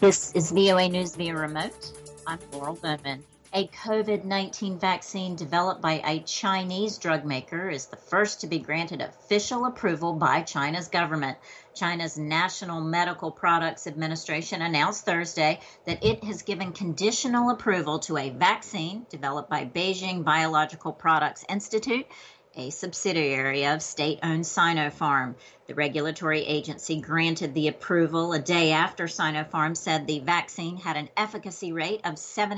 This is VOA News via remote. I'm Laurel Bowman. A COVID-19 vaccine developed by a Chinese drug maker is the first to be granted official approval by China's government. China's National Medical Products Administration announced Thursday that it has given conditional approval to a vaccine developed by Beijing Biological Products Institute, a subsidiary of state-owned Sinopharm. The regulatory agency granted the approval a day after Sinopharm said the vaccine had an efficacy rate of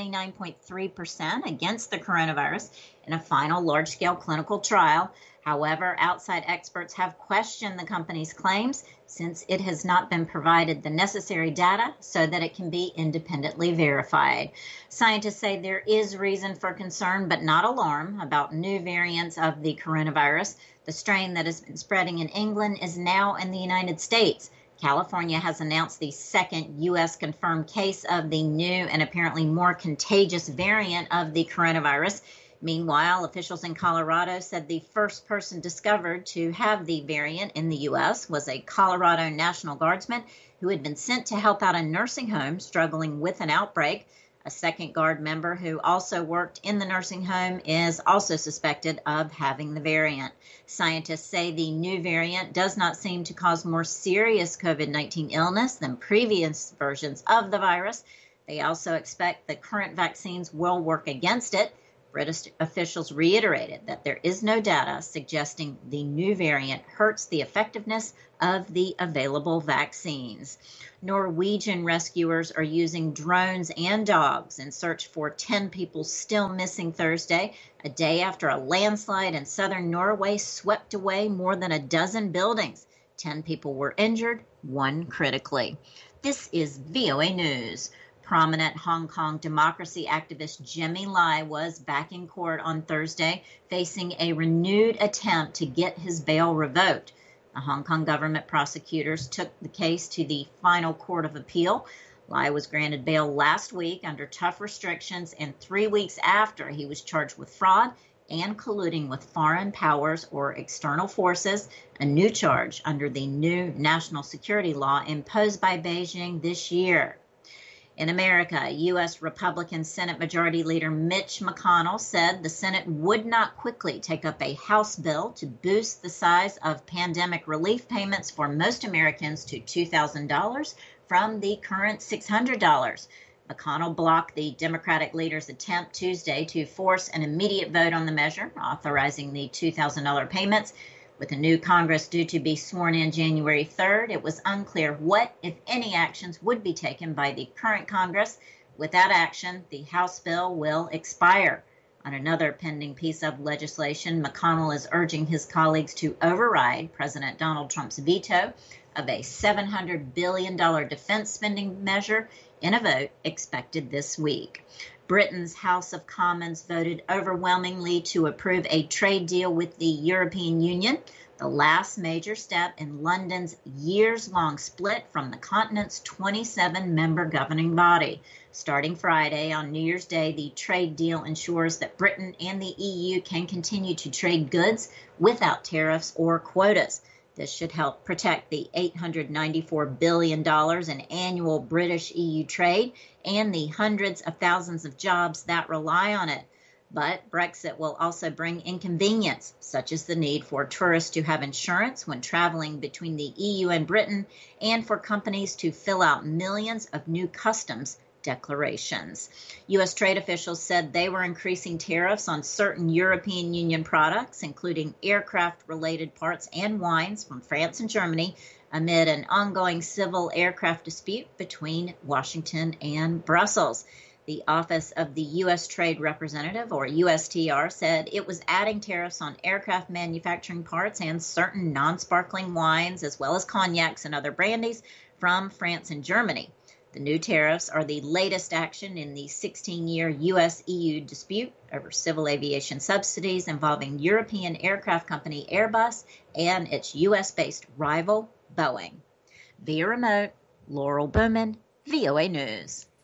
79.3% against the coronavirus in a final large-scale clinical trial. However, outside experts have questioned the company's claims since it has not been provided the necessary data so that it can be independently verified. Scientists say there is reason for concern, but not alarm, about new variants of the coronavirus. The strain that has been spreading in England is now in the United States. California has announced the second U.S. confirmed case of the new and apparently more contagious variant of the coronavirus. Meanwhile, officials in Colorado said the first person discovered to have the variant in the U.S. was a Colorado National Guardsman who had been sent to help out a nursing home struggling with an outbreak. A second Guard member who also worked in the nursing home is also suspected of having the variant. Scientists say the new variant does not seem to cause more serious COVID-19 illness than previous versions of the virus. They also expect the current vaccines will work against it. British officials reiterated that there is no data suggesting the new variant hurts the effectiveness of the available vaccines. Norwegian rescuers are using drones and dogs in search for 10 people still missing Thursday, a day after a landslide in southern Norway swept away more than a dozen buildings. 10 people were injured, one critically. This is VOA News. Prominent Hong Kong democracy activist Jimmy Lai was back in court on Thursday, facing a renewed attempt to get his bail revoked. The Hong Kong government prosecutors took the case to the final court of appeal. Lai was granted bail last week under tough restrictions and 3 weeks after he was charged with fraud and colluding with foreign powers or external forces, a new charge under the new national security law imposed by Beijing this year. In America, U.S. Republican Senate Majority Leader Mitch McConnell said the Senate would not quickly take up a House bill to boost the size of pandemic relief payments for most Americans to $2,000 from the current $600. McConnell blocked the Democratic leader's attempt Tuesday to force an immediate vote on the measure, authorizing the $2,000 payments. With the new Congress due to be sworn in January 3rd, it was unclear what, if any, actions would be taken by the current Congress. Without action, the House bill will expire. On another pending piece of legislation, McConnell is urging his colleagues to override President Donald Trump's veto of a $700 billion defense spending measure in a vote expected this week. Britain's House of Commons voted overwhelmingly to approve a trade deal with the European Union, the last major step in London's years-long split from the continent's 27-member governing body. Starting Friday on New Year's Day, the trade deal ensures that Britain and the EU can continue to trade goods without tariffs or quotas. This should help protect the $894 billion in annual British-EU trade and the hundreds of thousands of jobs that rely on it. But Brexit will also bring inconvenience, such as the need for tourists to have insurance when traveling between the EU and Britain, and for companies to fill out millions of new customs declarations. U.S. trade officials said they were increasing tariffs on certain European Union products, including aircraft-related parts and wines from France and Germany, amid an ongoing civil aircraft dispute between Washington and Brussels. The Office of the U.S. Trade Representative, or USTR, said it was adding tariffs on aircraft manufacturing parts and certain non-sparkling wines, as well as cognacs and other brandies from France and Germany. The new tariffs are the latest action in the 16-year U.S.-EU dispute over civil aviation subsidies involving European aircraft company Airbus and its U.S.-based rival Boeing. Via remote, Laurel Bowman, VOA News.